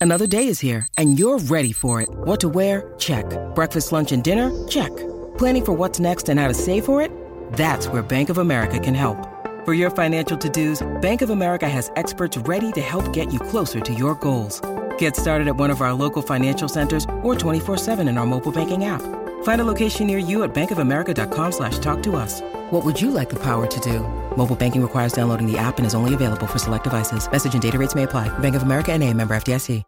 Another day is here, and you're ready for it. What to wear? Check. Breakfast, lunch, and dinner? Check. Planning for what's next and how to save for it? That's where Bank of America can help. For your financial to-dos, Bank of America has experts ready to help get you closer to your goals. Get started at one of our local financial centers or 24/7 in our mobile banking app. Find a location near you at bankofamerica.com/talktous. What would you like the power to do? Mobile banking requires downloading the app and is only available for select devices. Message and data rates may apply. Bank of America N.A., member FDIC.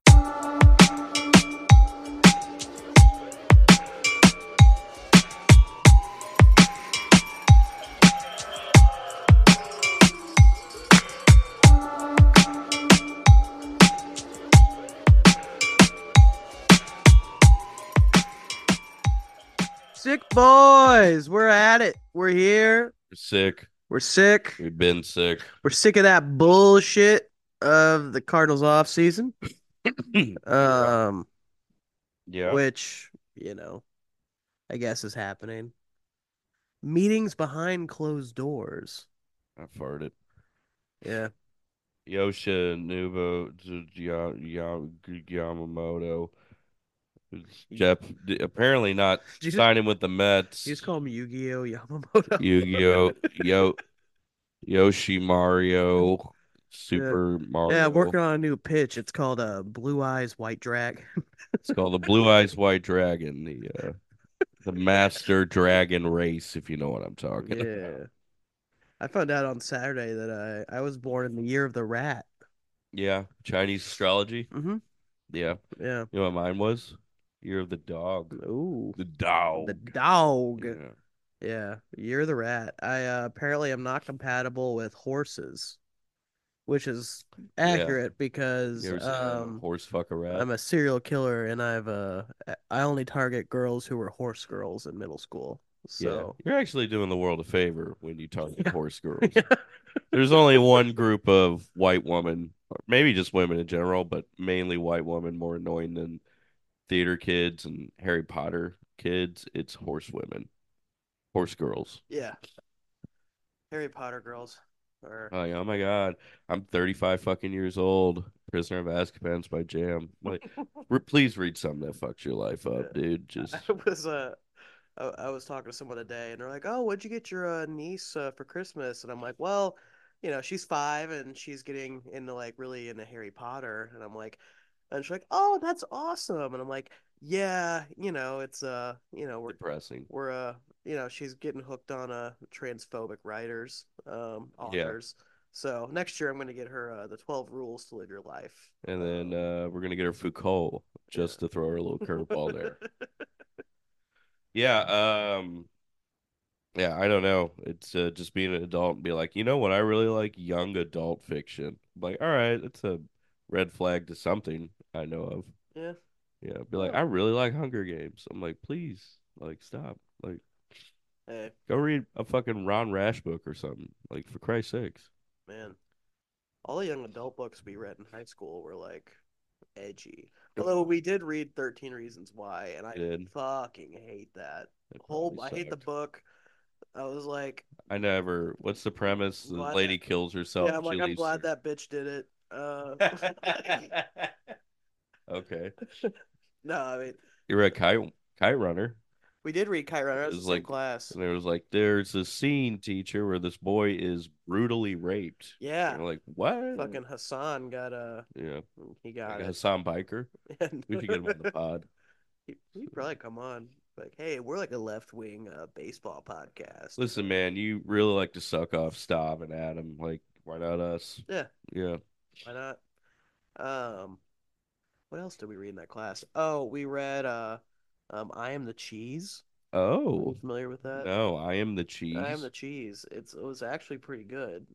Sick boys, we're at it. We're here. We're sick. We're sick. We've been sick. We're sick of that bullshit of the Cardinals off season. Yeah. Which, I guess is happening. Meetings behind closed doors. I farted. Yeah. Yoshinobu Yamamoto. Jeff apparently not signing with the Mets. You just call him Yu-Gi-Oh! Yamamoto. Yu-Gi-Oh! Yoshimario. Super Mario. Yeah, working on a new pitch. It's called Blue Eyes White Dragon. It's called the Blue Eyes White Dragon, the Master Dragon Race, if you know what I'm talking about. I found out on Saturday that I was born in the year of the rat. Yeah, Chinese astrology. Mm-hmm. Yeah. Yeah. You know what mine was? Year of the dog. Ooh. The dog. The dog. Yeah. Yeah. Year of the rat. I apparently am not compatible with horses, which is accurate because You ever seen a horse fuck a rat? I'm a serial killer and I only target girls who were horse girls in middle school. So you're actually doing the world a favor when you target horse girls. There's only one group of white women, or maybe just women in general, but mainly white women, more annoying than theater kids and Harry Potter kids. It's horse women, horse girls. Yeah. Harry Potter girls. Oh my God. I'm 35 fucking years old. Prisoner of Azkaban's by Jam. Like, please read something that fucks your life up, dude. Just I was talking to someone today, and they're like, "Oh, what'd you get your niece for Christmas?" And I'm like, "Well, she's 5 and she's getting into really into Harry Potter." And I'm like, and she's like, "Oh, that's awesome." And I'm like, "Yeah, it's we're depressing. We're she's getting hooked on transphobic writers, authors." Yeah. So next year I'm going to get her the 12 Rules to Live Your Life. And then we're going to get her Foucault just to throw her a little curveball there. Yeah, yeah, I don't know. It's just being an adult and be like, you know what? I really like young adult fiction. I'm like, all right, it's a red flag to something I know of. Yeah. Yeah, be like, I really like Hunger Games. I'm like, please, stop. Hey. Go read a fucking Ron Rash book or something. For Christ's sakes. Man, all the young adult books we read in high school were edgy. Although we did read 13 Reasons Why, and I fucking hate that. I hate the book. I was like, what's the premise? The lady kills herself. Yeah, I'm glad that bitch did it. Okay. No, I mean, you read Kite Runner. We did read Kite Runner. It was the same class. And there was there's a scene, teacher, where this boy is brutally raped. Yeah. And we're like, what? Fucking Hassan got yeah. He got it. Hassan Biker. We should get him on the pod. He'd probably come on. Hey, we're a left-wing baseball podcast. Listen, man, you really like to suck off Stav and Adam. Why not us? Yeah. Yeah. Why not? What else did we read in that class? Oh, we read I Am the Cheese. Oh. Are you familiar with that? No, I Am the Cheese. I Am the Cheese. It was actually pretty good.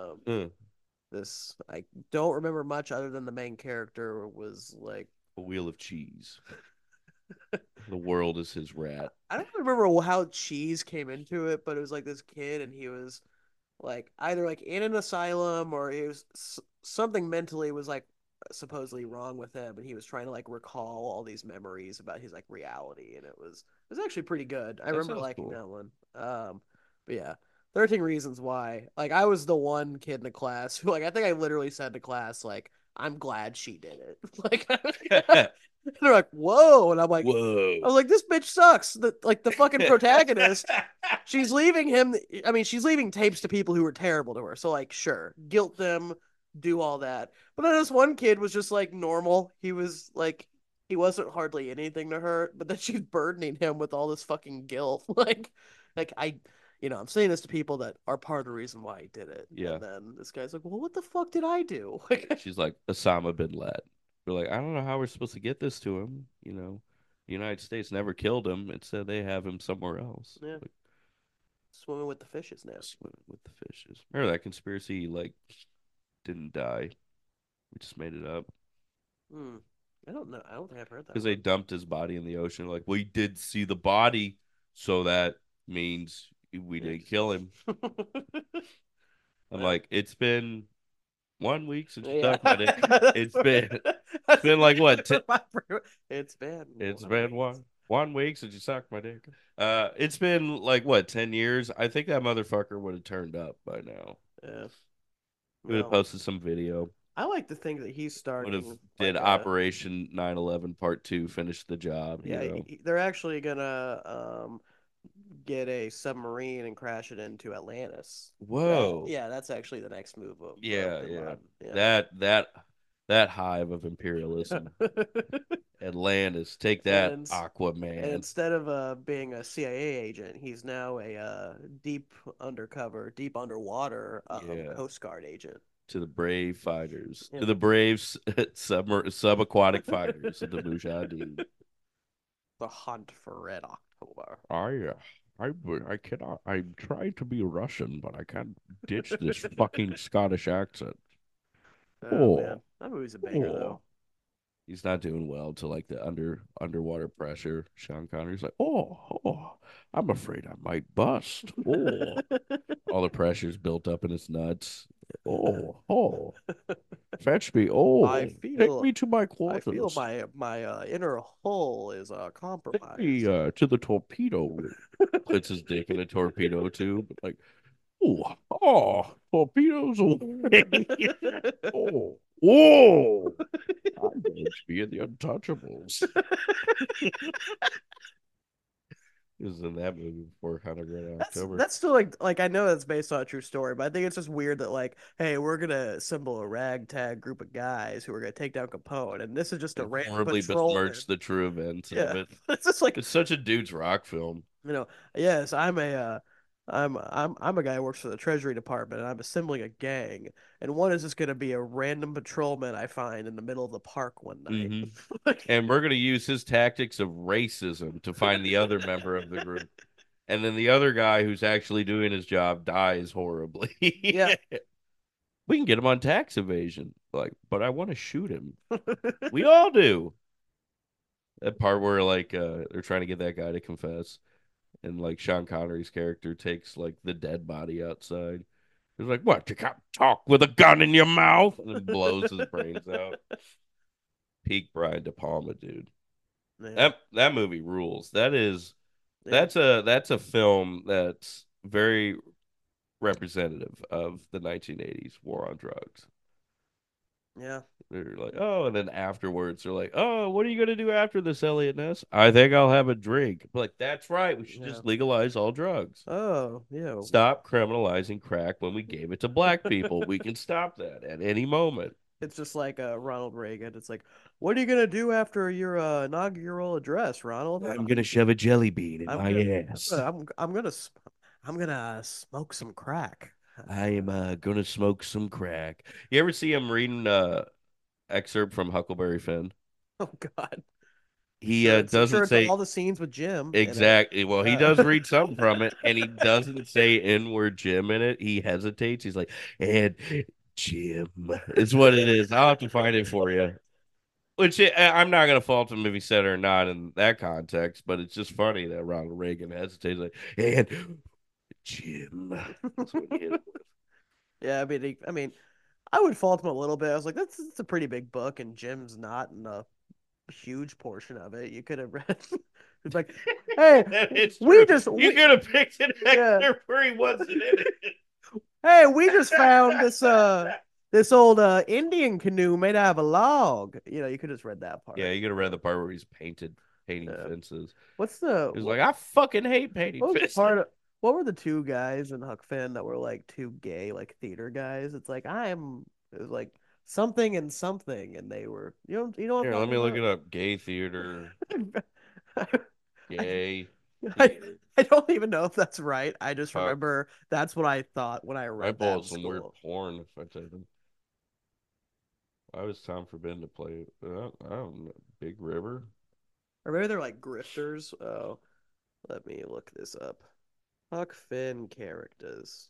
I don't remember much other than the main character was a wheel of cheese. The world is his rat. I don't remember how cheese came into it, but it was this kid, and he was either in an asylum or he was something mentally was supposedly wrong with him, and he was trying to recall all these memories about his reality, and it was actually pretty good. I remember liking that one. But yeah, 13 Reasons Why. I was the one kid in the class who I think I literally said to class I'm glad she did it. They're like, whoa, and Whoa. I was like, this bitch sucks. The fucking protagonist, she's leaving him. I mean, she's leaving tapes to people who were terrible to her. So like, sure, guilt them, do all that. But then this one kid was just like normal. He was like, he wasn't hardly anything to her. But then she's burdening him with all this fucking guilt. Like I'm saying this to people that are part of the reason why he did it. Yeah. And then this guy's like, well, what the fuck did I do? She's like Osama bin Laden. We're like, I don't know how we're supposed to get this to him. The United States never killed him. Instead, they have him somewhere else. Yeah. Like, Swimming with the fishes now. swimming with the fishes. Remember that conspiracy? Like, didn't die. We just made it up I don't know. I don't think I've heard that. because they dumped his body in the ocean. Like, we did see the body, so that means we didn't kill him. I'm like, it's been 1 week since you sucked my dick. It's been like what? It's been 1 week since you sucked my dick. It's been like what, 10 years? I think that motherfucker would have turned up by now. Yeah. Would have posted some video. I like to think that he's starting. Would have did Operation 9/11 Part 2, finish the job. Yeah, they're actually gonna get a submarine and crash it into Atlantis. Whoa. That's actually the next move of yeah. yeah. That hive of imperialism. Atlantis, take that, Aquaman. And instead of being a CIA agent, he's now a deep underwater Coast Guard agent. To the brave fighters, to the brave subaquatic fighters of the Mujahideen. The hunt for Red October. I cannot. I'm trying to be Russian, but I can't ditch this fucking Scottish accent. Man. That movie's a banger though. He's not doing well to like the underwater pressure. Sean Connery's like, I'm afraid I might bust. All the pressure's built up in his nuts. Fetch me. Take me to my quarters. I feel my inner hull is compromised. Take me to the torpedo. Puts his dick in a torpedo tube. Like, torpedoes. I'm going to be in the Untouchables. He was in that movie before Hunter Red October. That's still like I know that's based on a true story, but I think it's just weird that like, hey, we're gonna assemble a ragtag group of guys who are gonna take down Capone, and this is just a random horribly besmirch the true events of it. It's just like it's such a dude's rock film. Yes, I'm a guy who works for the Treasury Department, and I'm assembling a gang. And one is just going to be a random patrolman I find in the middle of the park one night. Mm-hmm. And we're going to use his tactics of racism to find the other member of the group. And then the other guy who's actually doing his job dies horribly. Yeah. We can get him on tax evasion. But I want to shoot him. We all do. That part where they're trying to get that guy to confess. And like Sean Connery's character takes like the dead body outside. He's like, "What? You can't talk with a gun in your mouth?" And then blows his brains out. Peak Brian De Palma, dude. That movie rules. That's a film that's very representative of the 1980s war on drugs. Yeah. They're like, and then afterwards they're like, what are you gonna do after this, Elliot Ness? I think I'll have a drink. I'm like, that's right. We should just legalize all drugs. Oh, yeah. Stop criminalizing crack when we gave it to black people. We can stop that at any moment. It's just like Ronald Reagan. It's like, what are you gonna do after your inaugural address, Ronald? I'm gonna shove a jelly bean in my ass. I'm gonna smoke some crack. I am gonna smoke some crack. You ever see him reading excerpt from Huckleberry Finn? Oh God. He doesn't say all the scenes with Jim. Exactly. Well, he does read something from it, and he doesn't say N-word Jim in it. He hesitates. He's like, and Jim is what it is. I'll have to find it for you. Which I'm not gonna fault him if he said it or not in that context, but it's just funny that Ronald Reagan hesitates, like, and Jim. Yeah, I mean, I would fault him a little bit. I was like, that's a pretty big book, and Jim's not in a huge portion of it. You could have read. It's like, hey, you could have picked an excerpt where he wasn't in it. Hey, we just found this This old Indian canoe made out of a log. You know, you could have just read that part. Yeah, you could have read the part where he's painting Yeah. fences. What's the He was like, I fucking hate painting what was the fences. part of, what were the two guys in Huck Finn that were like two gay like theater guys? It's like it was like something and something, and they were you know what Here, I'm let me look talking it up. Gay theater, about? I, gay I theater. I don't even know if that's right. I just Huck. remember that's what I thought when I I read pull that up in some weird school. porn if I take them. Why was Tom Forbidden to play? I don't know. Big River. Or maybe they're like grifters. Oh, let me look this up. Huck Finn characters.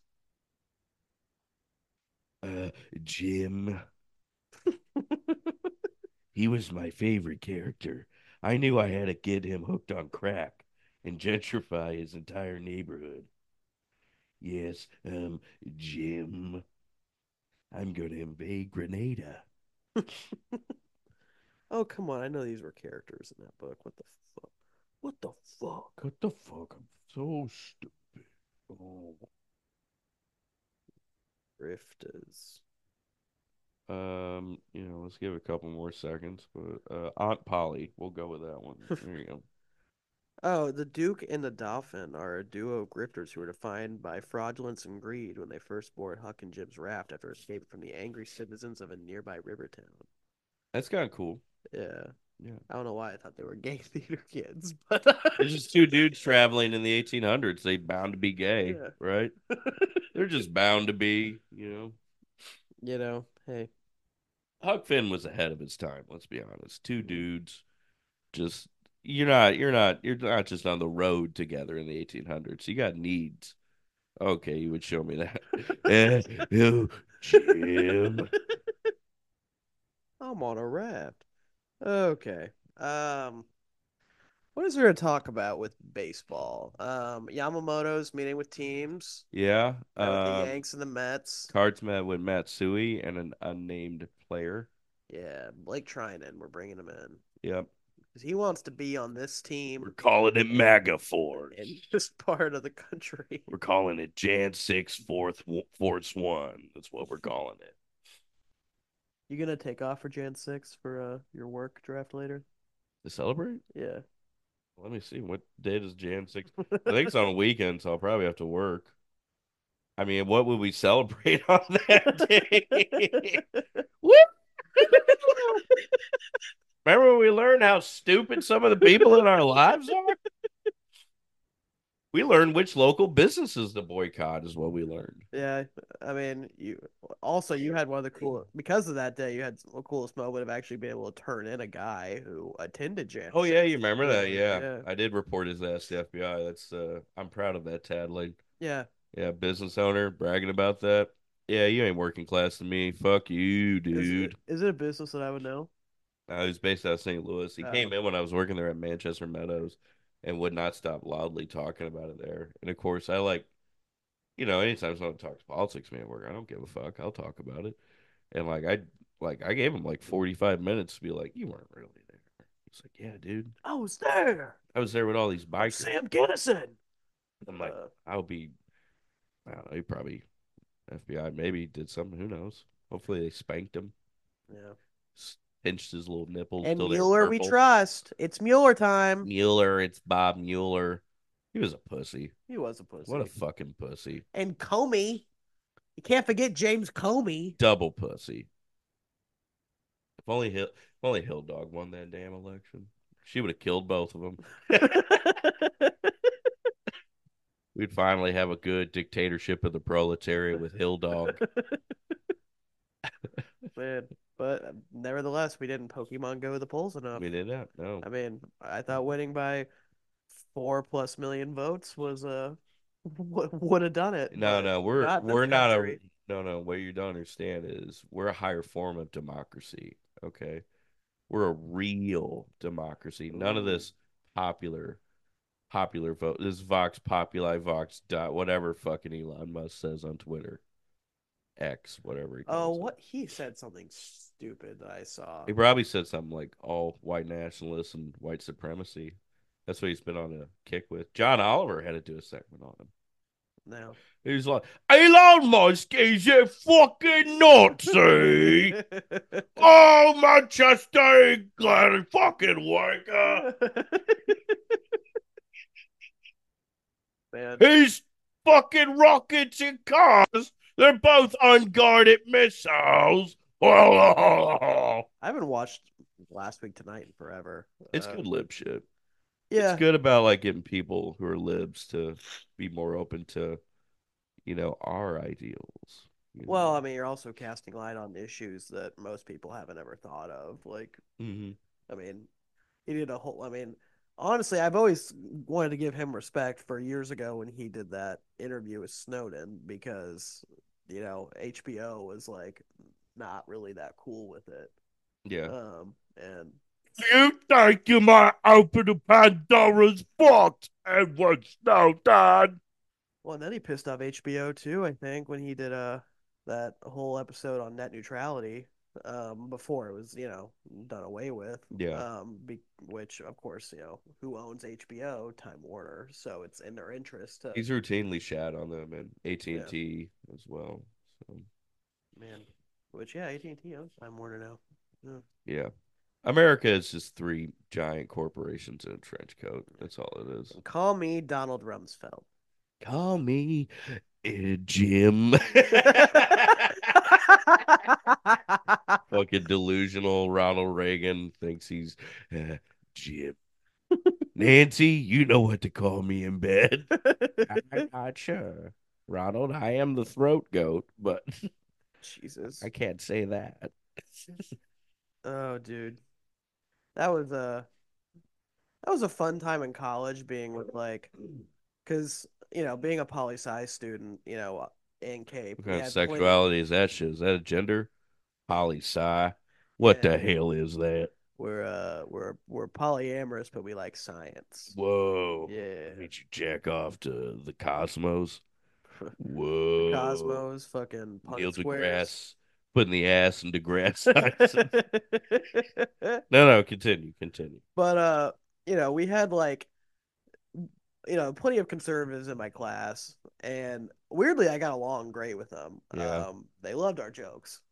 Uh, Jim. He was my favorite character. I knew I had to get him hooked on crack and gentrify his entire neighborhood. Yes, Jim. I'm going to invade Grenada. Oh, come on. I know these were characters in that book. What the fuck? What the fuck? What the fuck? I'm so stupid. Oh. Grifters. Let's give it a couple more seconds, but Aunt Polly, we'll go with that one. There you go. Oh, the Duke and the Dolphin are a duo of grifters who were defined by fraudulence and greed when they first boarded Huck and Jim's raft after escaping from the angry citizens of a nearby river town. That's kind of cool. Yeah. Yeah. I don't know why I thought they were gay theater kids, but It's just two dudes traveling in the 1800s. They bound to be gay, yeah. right? They're just bound to be. You know, hey. Huck Finn was ahead of his time, let's be honest. Two dudes just you're not just on the road together in the 1800s. You got needs. Okay, you would show me that. Oh, Jim. I'm on a raft. Okay. What is there to talk about with baseball? Yamamoto's meeting with teams. Yeah. Met with the Yanks and the Mets. Cards met with Matsui and an unnamed player. Yeah, Blake Trinan, we're bringing him in Yep. because he wants to be on this team We're calling it MAGA Force. in this part of the country. We're calling it Jan 6 Force 1. That's what we're calling it. You gonna take off for Jan 6 for your work draft later? To celebrate? Yeah. Let me see. What date is Jan 6? I think it's on a weekend, so I'll probably have to work. I mean, what would we celebrate on that day? Woo! Remember when we learned how stupid some of the people in our lives are? We learned which local businesses to boycott is what we learned. Yeah, I mean, you had one of the cool because of that day. You had the coolest moment of actually being able to turn in a guy who attended Jan. Oh yeah, you remember that? Yeah, Yeah. I did report his ass to the FBI. That's I'm proud of that, Tadley. yeah. Yeah, business owner bragging about that. Yeah, you ain't working class to me. Fuck you, dude. Is it a business that I would know? He was based out of St. Louis. He came in when I was working there at Manchester Meadows and would not stop loudly talking about it there. And of course, anytime someone talks politics, man, at work, I don't give a fuck. I'll talk about it. And I gave him like 45 minutes to be like, you weren't really there. He's like, yeah, dude. I was there. I was there with all these bikers. Sam Ginnison. I'm like, I don't know, he probably FBI maybe did something. Who knows? Hopefully they spanked him. Yeah. Pinched his little nipples. And Till they were Mueller, we purple. trust. It's Mueller time. Mueller, it's Bob Mueller. He was a pussy. He was a pussy. What a fucking pussy. And Comey. You can't forget James Comey. Double pussy. If only Hill Dog won that damn election. She would have killed both of them. We'd finally have a good dictatorship of the proletariat with Hill Dog. Man, but nevertheless, we didn't Pokemon Go the polls enough. We did not. No. I mean, I thought winning by 4+ million votes was would have done it. No, we're not we're not a country. no. What you don't understand is we're a higher form of democracy. Okay, we're a real democracy. None of this popular vote. This Vox Populi, Vox dot whatever fucking Elon Musk says on Twitter, X, whatever he Oh, calls it. what he said something stupid that I saw. He probably said something like all white nationalists and white supremacy. That's what he's been on a kick with. John Oliver had to do a segment on him. No. He's like, Elon Musk is a fucking Nazi. Oh, Manchester England, fucking wanker. Man, His fucking rockets and cars, they're both unguarded missiles. I haven't watched Last Week Tonight in forever. It's good lib shit. It's Yeah. good about like getting people who are libs to be more open to, our ideals. Well, I mean, you're also casting light on issues that most people haven't ever thought of. Like, Mm-hmm. I mean, he did a whole. I mean, honestly, I've always wanted to give him respect for years ago when he did that interview with Snowden because, HBO was like not really that cool with it. Yeah. And You think you might open the Pandora's box, Edward Snowden? well, and then he pissed off HBO too, I think, when he did that whole episode on net neutrality before it was, done away with. Yeah. Which of course, who owns HBO? Time Warner, so it's in their interest to He's routinely shat on them and AT&T as well. So man, which yeah, AT&T owns Time Warner now. yeah. America is just three giant corporations in a trench coat. That's all it is. Call me Donald Rumsfeld. Call me Jim. Fucking delusional Ronald Reagan thinks he's Jim. Nancy, you know what to call me in bed. I'm not sure. Ronald, I am the throat goat, but Jesus. I can't say that. Oh, dude. That was a fun time in college being with like because being a poli-sci student in Cape What we kind of had plenty sexuality is that shit? Is that a gender? Poli-sci? What yeah the hell is that? we're polyamorous but we like science. Whoa. Yeah. Made you jack off to the cosmos? The Whoa. Cosmos, fucking Neil Punnett Squares. deGrasse putting the ass in deGrasse Tyson. No, continue. But we had like plenty of conservatives in my class, and weirdly, I got along great with them. Yeah. They loved our jokes.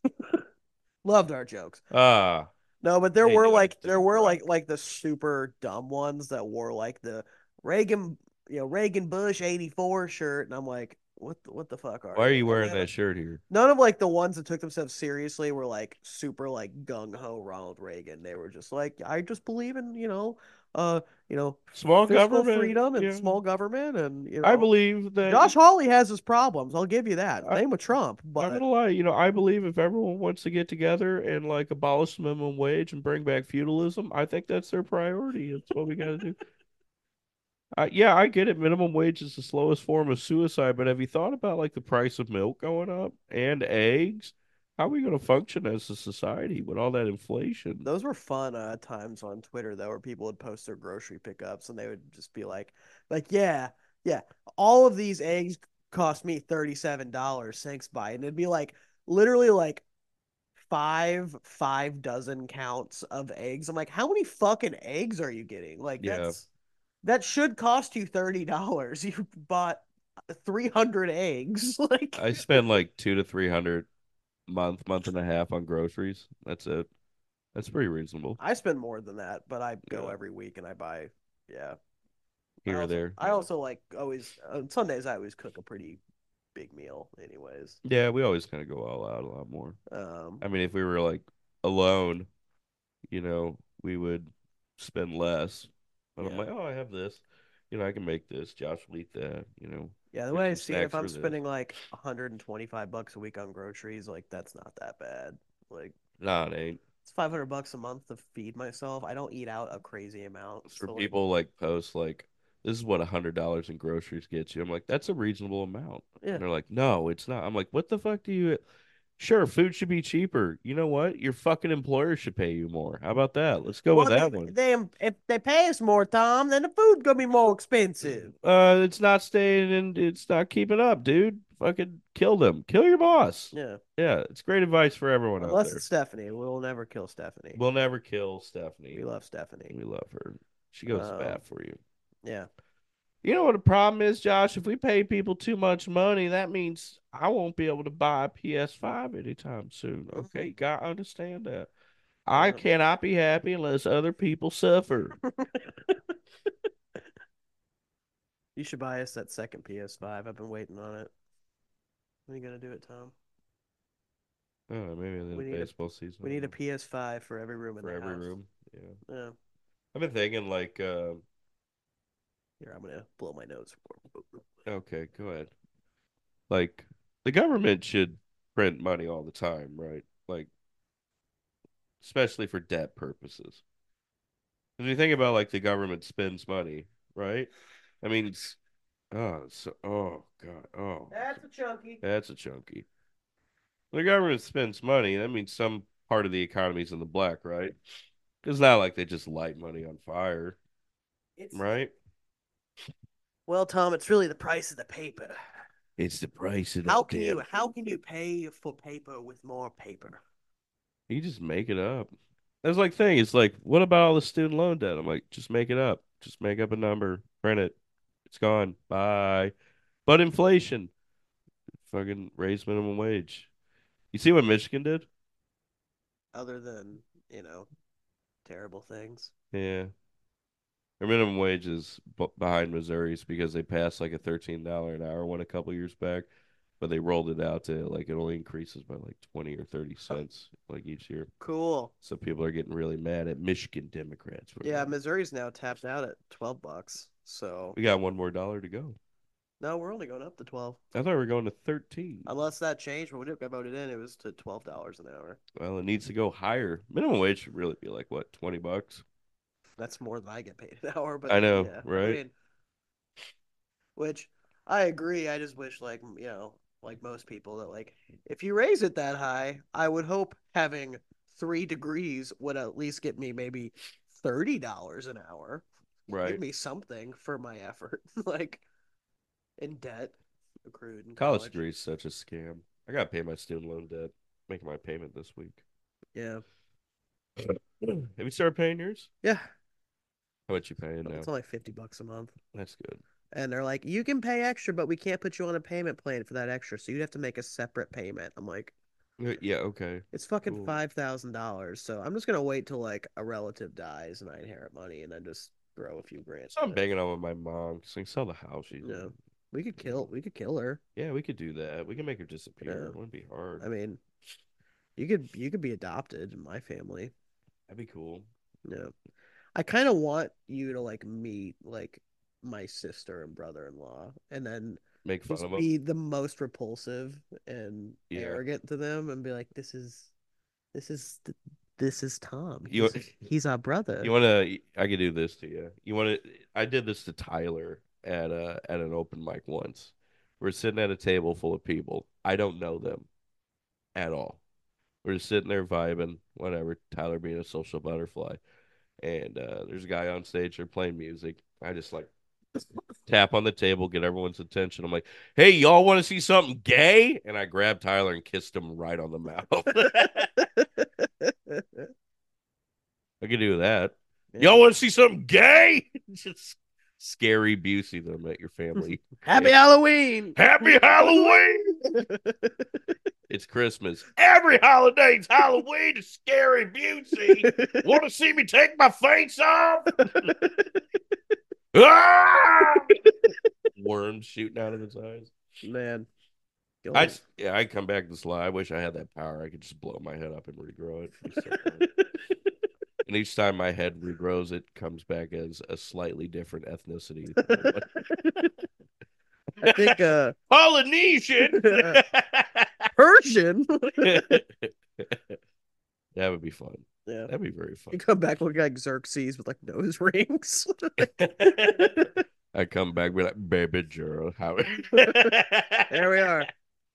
Loved our jokes. Ah, No, but They do. there were like the super dumb ones that wore like the Reagan Reagan Bush '84 shirt, and I'm like, what the fuck are why are you And wearing then that shirt here? none of like the ones that took themselves seriously were like super like gung ho Ronald Reagan. They were just like, I just believe in uh Small fiscal government. freedom and Yeah. small government, and I believe that. Josh Hawley has his problems. I'll give you that. I, Same with Trump, I'm but gonna lie. I believe if everyone wants to get together and like abolish the minimum wage and bring back feudalism, I think that's their priority. It's what we got to do. Yeah, I get it. Minimum wage is the slowest form of suicide, but have you thought about like the price of milk going up and eggs? How are we going to function as a society with all that inflation? those were fun times on Twitter though, where people would post their grocery pickups and they would just be like yeah, all of these eggs cost me $37. Thanks, Biden. It'd be like literally like five dozen counts of eggs. I'm like, how many fucking eggs are you getting? Like Yeah, that should cost you $30. You bought 300 eggs. Like I spend like 200 to 300 month and a half on groceries. That's it. That's pretty reasonable. I spend more than that, but I go Yeah, every week and I buy yeah. here or there. I also like always on Sundays I always cook a pretty big meal anyways. Yeah, we always kind of go all out a lot more. Um I mean, if we were like alone, we would spend less. But I'm yeah. like, oh, I have this. I can make this. Josh will eat that. Yeah, the Here's way I some see it, snacks if I'm for this. spending like $125 a week on groceries, like that's not that bad. Like Nah, it ain't. it's $500 a month to feed myself. I don't eat out a crazy amount. For So like, people like post like this is what $100 in groceries gets you. I'm like, that's a reasonable amount. yeah. And they're like, no, it's not. I'm like, what the fuck do you? Sure, food should be cheaper. You know what? Your fucking employer should pay you more. How about that? Let's go with that one. If they pay us more, Tom, then the food's gonna be more expensive. It's not staying and it's not keeping up, dude. Fucking kill them. Kill your boss. Yeah. Yeah, it's great advice for everyone out Unless there. it's Stephanie. We'll never kill Stephanie. We'll never kill Stephanie. We love Stephanie. We love her. She goes to Um, bat for you. Yeah. You know what the problem is, Josh? If we pay people too much money, that means I won't be able to buy a PS5 anytime soon. Okay, you gotta understand that. I Yeah. cannot be happy unless other people suffer. You should buy us that second PS5. I've been waiting on it. When are you gonna do it, Tom? Oh, maybe in the We need a baseball season. we need a PS5 for every room in for the every house. room. Yeah, Yeah. I've been thinking like, Here, I'm gonna blow my nose. okay, go ahead. Like the government should print money all the time, right? Like especially for debt purposes. If you think about like the government spends money, right? I mean, oh god, That's a chunky. that's a chunky. The government spends money. That means some part of the economy's in the black, right? It's not like they just light money on fire, It's right? well, Tom. It's really the price of the paper. It's the price of How that can damn. you pay for paper with more paper? You just make it up. That's like thing. It's like, what about all the student loan debt? I'm like, just make it up. Just make up a number, print it. It's gone. Bye. But inflation, fucking raise minimum wage. You see what Michigan did? Other than, you know, terrible things. Yeah. Their minimum wage is behind Missouri's because they passed like a $13 an hour one a couple years back, but they rolled it out to like it only increases by like 20 or 30 cents like each year. Cool. So people are getting really mad at Michigan Democrats for Yeah, that. Missouri's now tapped out at $12. So We got one more dollar to go. no, we're only going up to 12. I thought we were going to 13. Unless that changed when we got voted in, it was to $12 an hour. Well, it needs to go higher. Minimum wage should really be like what, 20 bucks? That's more than I get paid an hour, but I know, yeah, I right? mean, which I agree. I just wish, like, like most people, that like if you raise it that high, I would hope having 3 degrees would at least get me maybe $30 an hour. Give Right. me something for my effort, like in debt accrued in College college. degree is such a scam. I got to pay my student loan debt. Making my payment this week. Yeah, Have you started paying yours? yeah. How much you paying now? It's only $50 a month. That's good. And they're like, you can pay extra, but we can't put you on a payment plan for that extra. So you'd have to make a separate payment. I'm like, Yeah, okay. it's fucking Cool. $5,000. So I'm just gonna wait till like a relative dies and I inherit money and then just throw a few grand. So I'm in it. banging on with my mom. She's like, sell the house. She's Yeah, like, we could kill her. yeah, we could do that. We can make her disappear. Yeah. It wouldn't be hard. I mean, you could be adopted in my family. That'd be cool. Yeah, I kind of want you to like meet like my sister and brother-in-law, and then Make fun just of them. be the most repulsive and Yeah. arrogant to them, and be like, this is this is Tom. You He's our brother. you want to? I could do this to you. You want to? I did this to Tyler at an open mic once. We're sitting at a table full of people. I don't know them at all. We're just sitting there vibing, whatever. Tyler being a social butterfly, and there's a guy on stage. They're playing music. I just like tap on the table, get everyone's attention. I'm like, "Hey, y'all want to see something gay?" And I grabbed Tyler and kissed him right on the mouth. I could do that. Yeah. Y'all want to see something gay? Just scary Busey them at your family. Happy Halloween. Happy Halloween! It's Christmas. Every holiday's Halloween. It's scary Busey. Want to see me take my face off? Ah! Worms shooting out of his eyes. Man. I come back this live. I wish I had that power. I could just blow my head up and regrow it. And each time my head regrows, it comes back as a slightly different ethnicity. I think Polynesian. Persian. That would be fun. Yeah. That'd be very fun. You come back looking like Xerxes with like nose rings. I come back with like, baby girl, how? There we are.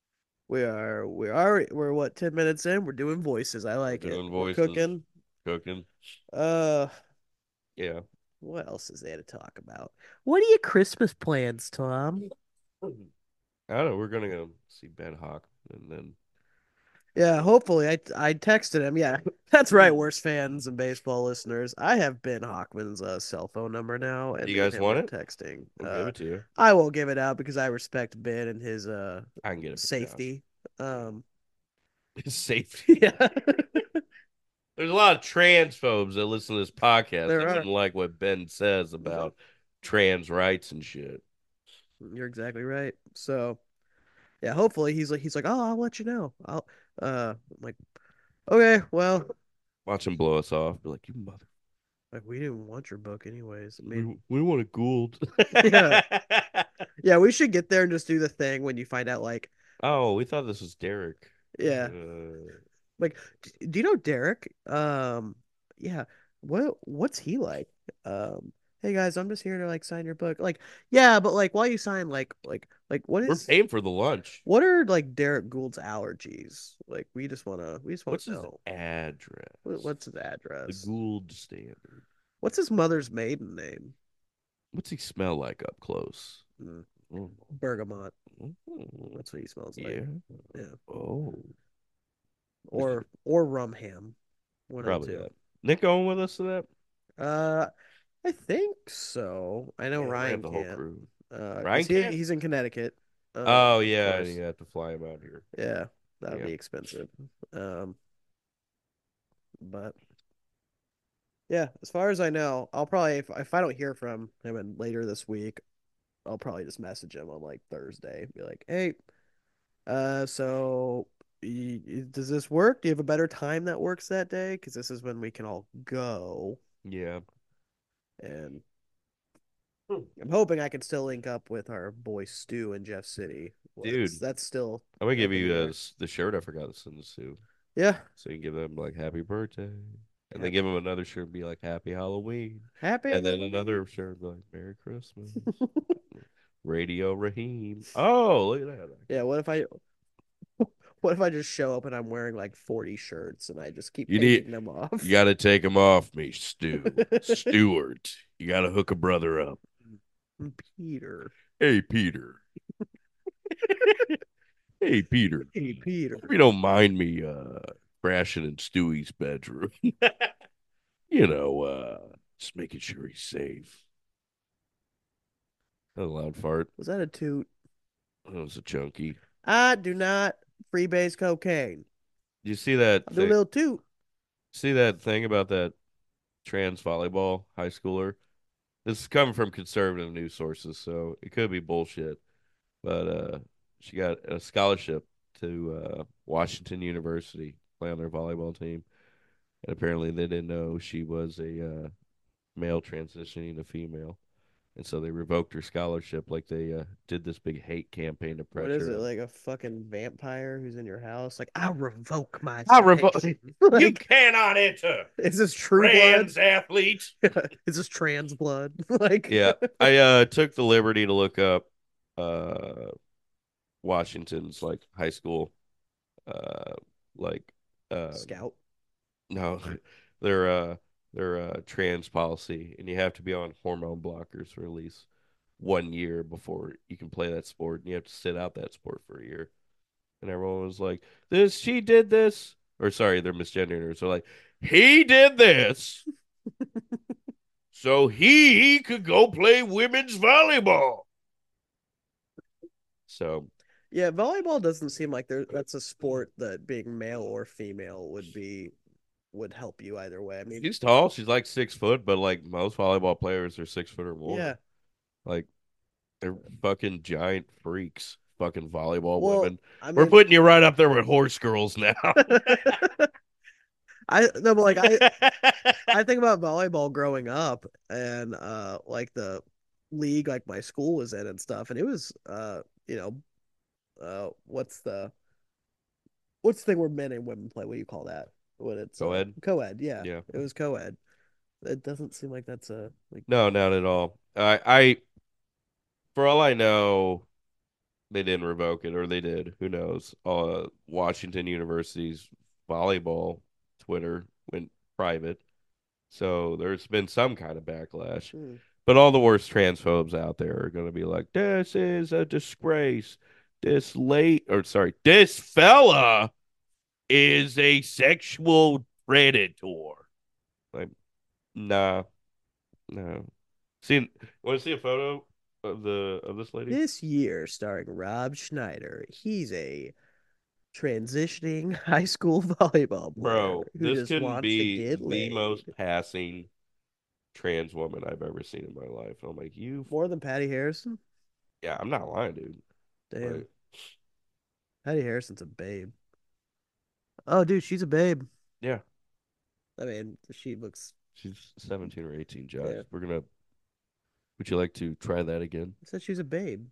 We're what, 10 minutes in? We're doing voices. I like Doing it. voices. We're cooking. Cooking. Yeah. What else is there to talk about? What are your Christmas plans, Tom? I don't know. We're gonna go see Ben Hawk, and then Yeah, hopefully. I texted him. Yeah, that's right. Worst fans and baseball listeners. I have Ben Hockman's cell phone number now, and You me and guys him want were it? texting. I'll give it to you. I won't give it out because I respect Ben and his I can get it from Josh. safety. Um, His safety. yeah, There's a lot of transphobes that listen to this podcast there that are. wouldn't like what Ben says about trans rights and shit. You're exactly right. So yeah, hopefully he's like, oh, I'll let you know. I'm like, okay, well, Watch him blow us off. Be like, you mother. like we didn't want your book anyways. I mean, We want a Gould. yeah, yeah, we should get there and just do the thing when you find out, like, Oh, we thought this was Derek. yeah, like, do you know Derek? Yeah, what's he like? Um, hey guys, I'm just here to like sign your book. Like, yeah, but like, while you sign, like, we're paying for the lunch. what are like Derek Gould's allergies? Like, we just want What's to his know. address? What's his The address? Gould Standard. What's his mother's maiden name? What's he smell like up close? Mm, Mm, Bergamot. mm, That's what he smells like. yeah. Yeah. Oh, Or rum ham. One of the probably two. that. Nick going with us to that? Uh, I think so. I know Yeah, we might have Ryan the whole can't. crew. Cause Ryan can't? he's in Connecticut. Oh Of yeah, course. you have to fly him out here. Yeah, that'll Yeah. be expensive. Um, but yeah, as far as I know, I'll probably if I don't hear from him later this week, I'll probably just message him on like Thursday, be like, hey, so does this work? Do you have a better time that works that day? Because this is when we can all go, Yeah. and I'm hoping I can still link up with our boy Stu in Jeff City. Well, Dude, that's still I'm gonna give up in the you air. the shirt I forgot to send to Sue. Yeah. So you can give them like happy birthday. And then Happy, give them another shirt and be like happy Halloween. happy And then Halloween. another shirt and be like Merry Christmas. Radio Raheem. Oh, look at that. Yeah, what if I just show up and I'm wearing like 40 shirts and I just keep You need taking them you off? gotta take them off me, Stu. Stewart. You gotta hook a brother up. Peter. Hey Peter. Hey Peter. Hey, Peter. Hope you don't mind me crashing in Stewie's bedroom. Just making sure he's safe. That was a loud fart. Was that a toot? That was a chunky. I do not freebase cocaine. You see that I'll do a thing? little toot. See that thing about that trans volleyball high schooler? This is coming from conservative news sources, so it could be bullshit. But she got a scholarship to Washington University, to play on their volleyball team, and apparently they didn't know she was a male transitioning to female, and so they revoked her scholarship. Like they did this big hate campaign to What is pressure it, him. like a fucking vampire who's in your house? Like, I'll revoke my I revoke. sanction. You Like, cannot enter. is this true blood? Trans athlete. Is this trans blood? Like, Yeah, I took the liberty to look up uh Washington's like high school uh like Scout. no their trans policy, and you have to be on hormone blockers for at least 1 year before you can play that sport, and you have to sit out that sport for a year. And everyone was like, this she did this, or sorry, they're misgendering her, so like he did this so he could go play women's volleyball. So Yeah, volleyball doesn't seem like that's a sport that being male or female would help you either way. I mean, she's tall. She's like 6 foot, but like most volleyball players are 6 foot or more. yeah. Like they're fucking giant freaks. Fucking volleyball Well, women. I We're mean, putting you right up there with horse girls now. I no, but like I think about volleyball growing up and like the league like my school was in and stuff, and it was you know what's the thing where men and women play? What do you call that? When it's Co-ed? co-ed, yeah. Yeah. It was co-ed. It doesn't seem like that's a like No, not at all. I for all I know, they didn't revoke it, or they did. Who knows? Washington University's volleyball Twitter went private, so there's been some kind of backlash. hmm. But all the worst transphobes out there are going to be like, "This is a disgrace. This fella is a sexual predator. Like, nah, no. See, want to see a photo of this lady? This year, starring Rob Schneider, he's a transitioning high school volleyball player Bro, who this just couldn't wants to be get the most laid. passing trans woman I've ever seen in my life. I'm like, More than Patty Harrison? yeah, I'm not lying, dude. Damn. Like, Patty Harrison's a babe. Oh, dude, she's a babe. yeah, I mean, she looks. she's 17 or 18, Josh. Yeah. Would you like to try that again? I said she's a babe.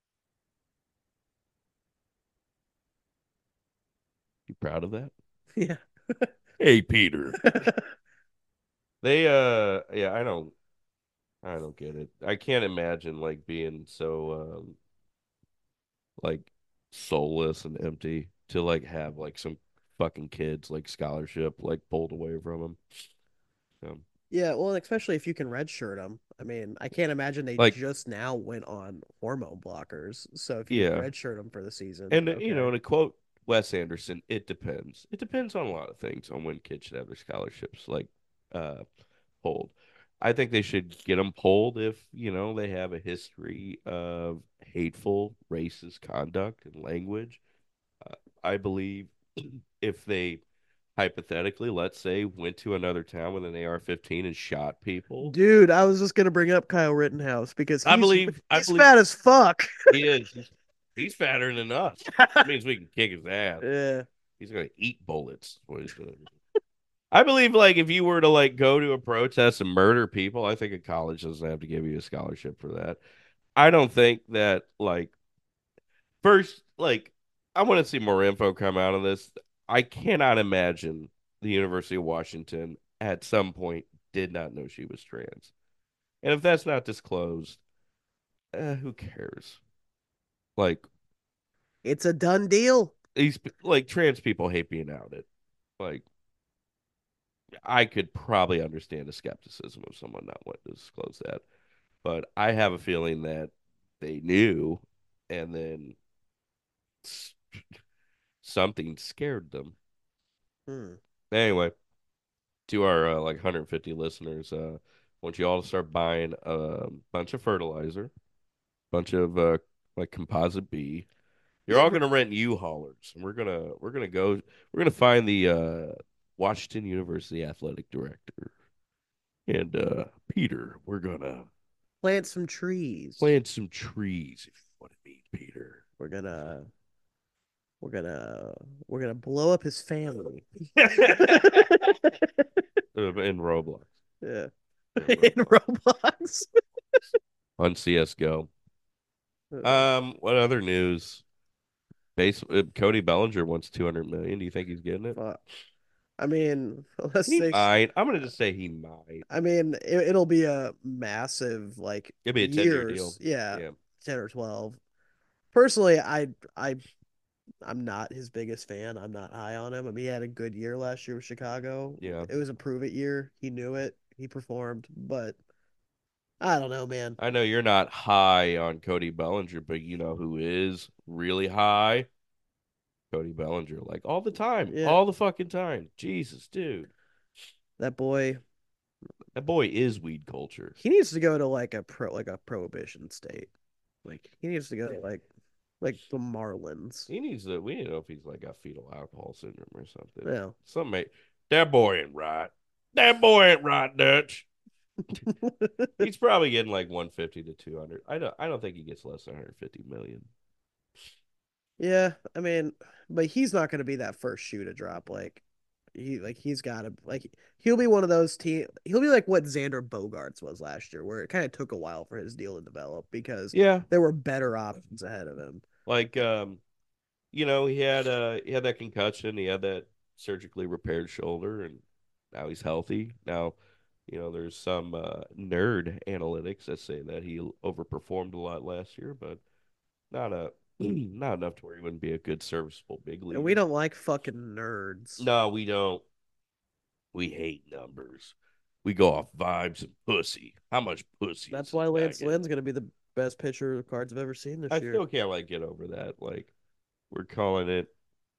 You proud of that? Yeah. Hey, Peter. They, yeah, I don't get it. I can't imagine like being so, like soulless and empty to like have like some fucking kids like scholarship like pulled away from them. Yeah, well, especially if you can redshirt them. I mean, I can't imagine they Like, just now went on hormone blockers. So if you can yeah. redshirt them for the season, And you know, okay. to quote Wes Anderson, it depends. It depends on a lot of things on when kids should have their scholarships like uh pulled. I think they should get them pulled if, you know, they have a history of hateful, racist conduct and language. Uh, I believe if they hypothetically, let's say, went to another town with an AR-15 and shot people, Dude, I was just gonna bring up Kyle Rittenhouse because I he's believe fat as fuck. he is. He's fatter than us. That means we can kick his ass. Yeah. He's gonna eat bullets. What he's gonna do. I believe like if you were to like go to a protest and murder people, I think a college doesn't have to give you a scholarship for that. I don't think that like first like I want to see more info come out of this. I cannot imagine the University of Washington at some point did not know she was trans. And if that's not disclosed, who cares? Like It's a done deal. these like trans people hate being outed. Like I could probably understand the skepticism of someone not wanting to disclose that, but I have a feeling that they knew, and then something scared them. Hmm. Anyway, to our like 150 listeners, I want you all to start buying a bunch of fertilizer, bunch of like composite B. You're Yeah, all gonna rent U-haulers, and we're gonna find the Washington University athletic director. And Peter, we're gonna plant some trees. plant some trees if you want to meet Peter. We're gonna we're gonna we're gonna blow up his family. In Roblox. Yeah. In In Roblox. Roblox. On CS:GO. Uh, What other news? Cody Bellinger wants 200 million. Do you think he's getting it? fuck. I mean, unless He they might. I'm gonna just say he might. I mean, it'll be a massive like It'd be a 10-year deal. years. Yeah, Yeah. 10 or 12. Personally, I'm not his biggest fan. I'm not high on him. I mean, he had a good year last year with Chicago. Yeah. It was a prove it year. He knew it. He performed, but I don't know, man. I know you're not high on Cody Bellinger, but you know who is really high? Cody Bellinger. Like all the time. Yeah, All the fucking time. Jesus, dude. that boy, That boy is weed culture. he needs to go to like a prohibition state. Like he needs to go to like the Marlins. He needs to. We need to know if he's like got fetal alcohol syndrome or something. Yeah. That boy ain't right. That boy ain't right, Dutch. He's probably getting like 150 to 200. I don't think he gets less than 150 million. Yeah, I mean, but he's not going to be that first shoe to drop. He's got to he'll be one of those team. He'll be like what Xander Bogaerts was last year, where it kind of took a while for his deal to develop because Yeah, there were better options ahead of him. like you know, he had that concussion, he had that surgically repaired shoulder, and now he's healthy. Now, you know, there's some nerd analytics that say that he overperformed a lot last year, but not a not enough to where he wouldn't be a good serviceable big And we leaguer. don't like fucking nerds. No, we don't. We hate numbers. We go off vibes and pussy. How much pussy That's is why this guy Lance getting? Lynn's going to be the best pitcher the Cards have ever seen this I year. still can't like get over that. Like we're calling it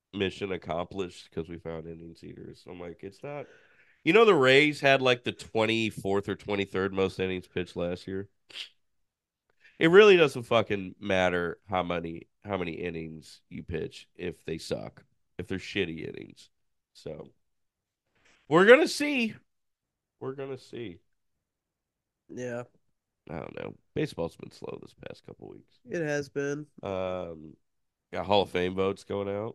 mission accomplished because we found innings eaters. I'm like, it's not. You know, the Rays had like the 24th or 23rd most innings pitched last year. It really doesn't fucking matter how many innings you pitch if they suck, if they're shitty innings. So we're gonna see. We're gonna see. Yeah, I don't know. Baseball's been slow this past couple weeks. it has been. Um, got Hall of Fame votes going out.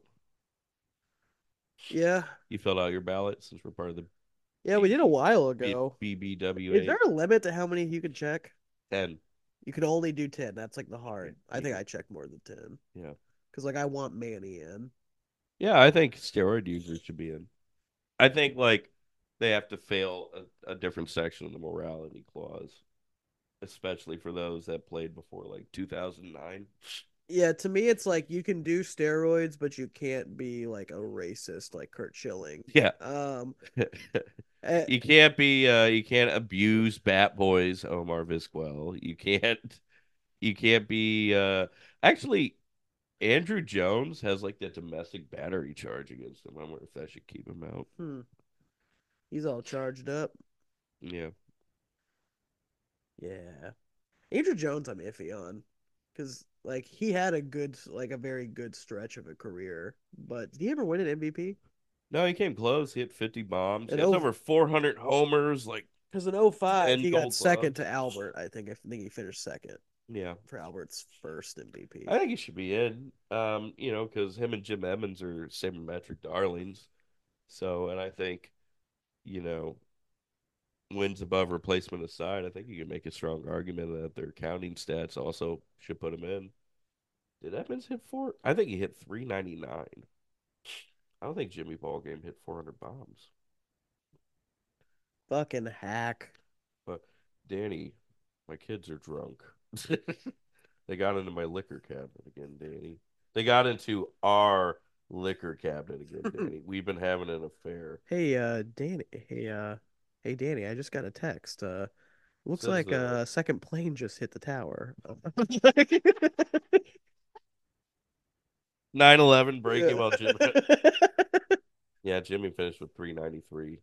Yeah, You filled out your ballot since we're part of the yeah, we did a while B- ago. Is BBWA there a limit to how many you can check? 10. You can only do 10. That's like the hard. I think Yeah. I checked more than 10 Yeah. because like I want Manny in. Yeah, I think steroid users should be in. I think like they have to fail a different section of the morality clause, especially for those that played before like 2009. Yeah, to me it's like you can do steroids, but you can't be like a racist like Kurt Schilling. Yeah. Eh, You can't abuse Bat Boys Omar Vizquel. You can't be actually Andrew Jones has like that domestic battery charge against him. I wonder if that should keep him out. he's all charged up. Yeah. Yeah. Andrew Jones I'm iffy on because like he had a very good stretch of a career, but did he ever win an MVP? No, he came close. He hit 50 bombs. He And has over 400 homers. Like, because in 05 10 he got Gold second Gloves. to Albert. I think he finished second Yeah. for Albert's first MVP. I think he should be in. Because him and Jim Edmonds are sabermetric darlings. So, and I think, you know, wins above replacement aside, I think you can make a strong argument that their counting stats also should put him in. Did Edmonds hit four? I think he hit 399. I don't think Jimmy Ballgame hit 400 bombs. Fucking hack. But Danny, my kids are drunk. They got into my liquor cabinet again, Danny. They got into our liquor cabinet again, Danny. We've been having an affair. Hey, Danny. Hey, Danny. I just got a text. Looks Says like a second plane just hit the tower. 9/11 breaking Yeah. while Jim. Yeah, Jimmy finished with 393.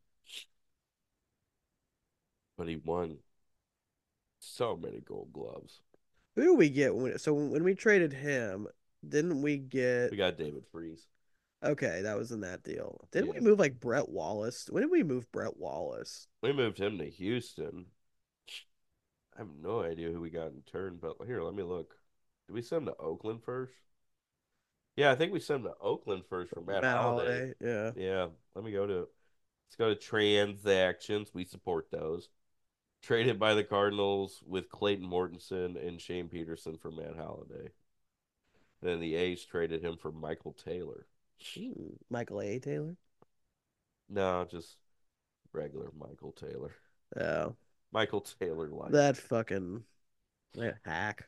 But he won so many gold gloves. Who do we get when we traded him? Didn't we get? We got David Freese. Okay, that was in that deal. Didn't we Yeah. move like Brett Wallace? When did we move Brett Wallace? We moved him to Houston. I have no idea who we got in turn, but here, let me look. Did we send him to Oakland first? Yeah, I think we sent him to Oakland first for Matt Holliday. Yeah. Yeah, let's go to transactions. We support those. Traded by the Cardinals with Clayton Mortensen and Shane Peterson for Matt Holliday. Then the A's traded him for Michael Taylor. Michael A. Taylor. No, just regular Michael Taylor. Oh, Michael Taylor like that fucking hack.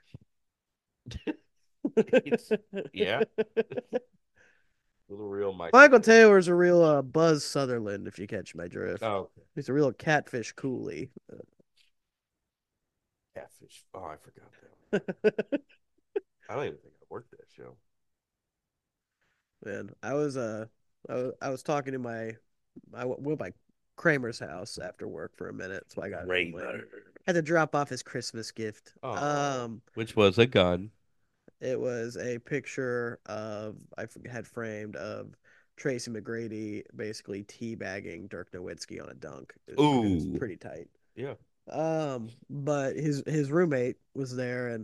yeah. The real Michael Taylor's a real Buzz Sutherland, if you catch my drift. Oh, okay. He's a real catfish coolie. Catfish. Oh, I forgot that. I don't even think I worked that show. Man, I was talking to I went by Kramer's house after work for a minute, so I got Kramer. had to drop off his Christmas gift. Which was a gun. It was a picture had framed of Tracy McGrady basically teabagging Dirk Nowitzki on a dunk. It was Ooh. pretty tight. Yeah. But his roommate was there and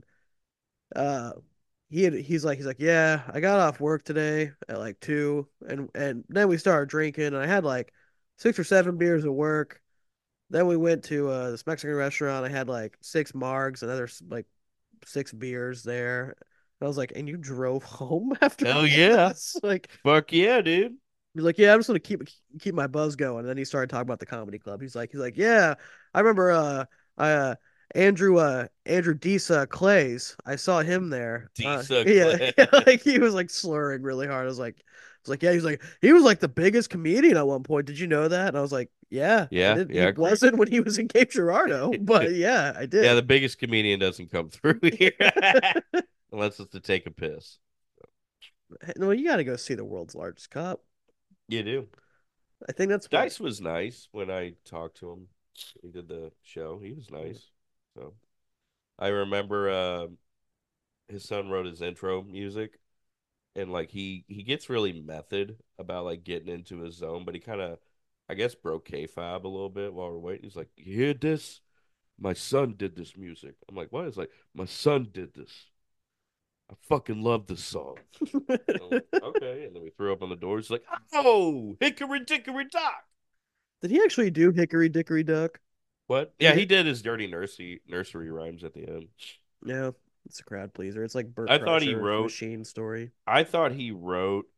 he's like, yeah, I got off work today at like 2 and then we started drinking and I had like 6 or 7 beers at work. Then we went to this Mexican restaurant. I had like 6 margs, another like 6 beers there. And I was like, and you drove home after Hell all yeah. this? Like, Fuck yeah, dude. he's like, yeah, I'm just gonna keep my buzz going. And then he started talking about the comedy club. He's like, yeah, I remember Andrew Disa Clays. I saw him there. Disa Yeah, Clay. like he was like slurring really hard. I was like, yeah, he was like the biggest comedian at one point. Did you know that? And I was like, yeah, Yeah, yeah. He wasn't when he was in Cape Girardeau, but yeah, I did. Yeah, the biggest comedian doesn't come through here unless it's to take a piss. No, you got to go see the world's largest cup. You do. I think that's what. Dice was nice when I talked to him. He did the show. He was nice. So I remember his son wrote his intro music, and like he gets really method about like getting into his zone, but he kind of, I guess, broke kayfabe a little bit while we're waiting. He's like, "You hear this? My son did this music." I'm like, "What?" He's like, "My son did this. I fucking love this song." I'm like, okay, and then we threw up on the door. He's like, "Oh, hickory dickory dock." Did he actually do Hickory Dickory Duck? What? Yeah, he did his dirty nursery rhymes at the end. Yeah, it's a crowd pleaser. It's like Bert I thought he Kreischer wrote. Machine Story. I thought he wrote.